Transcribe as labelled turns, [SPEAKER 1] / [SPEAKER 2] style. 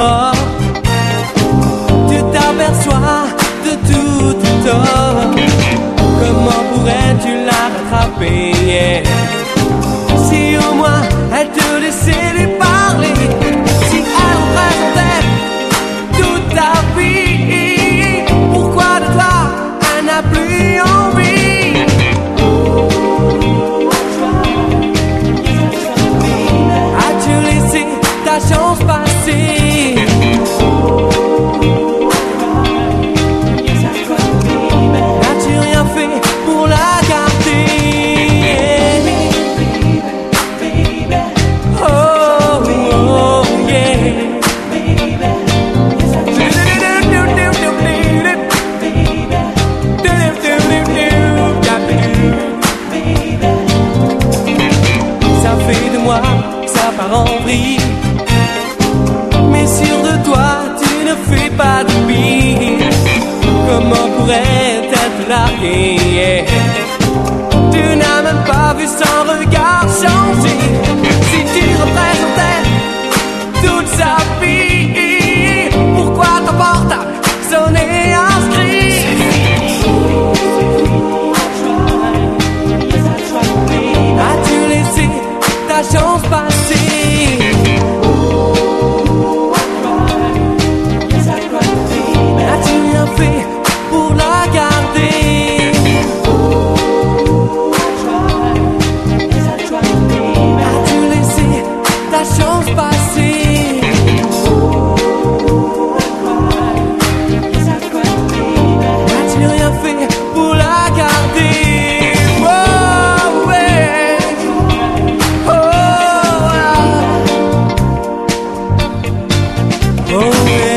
[SPEAKER 1] mort. Tu t'aperçois de tout tes torts. Comment pourrais-tu la rattraper, yeah? Si au moins elle te laissait lui parler, si elle représentait toute ta vie, pourquoi de toi elle n'a plus envie? As-tu laissé ta chance passer? N'as-tu rien fait pour la garder? Ça part en vrille, mais sûr de toi, tu ne fais pas de pire. Comment pourrait-elle te larguer, yeah? Tu n'as même pas vu son regard changer. Si tu représentais toute sa vie, pourquoi ton portable sonnait inscrit? As-tu laissé ta chance passer? As-tu rien fait pour la garder? As-tu laissé ta chance passer? As-tu rien fait pour la garder? Oh, ouais. Oh, yeah.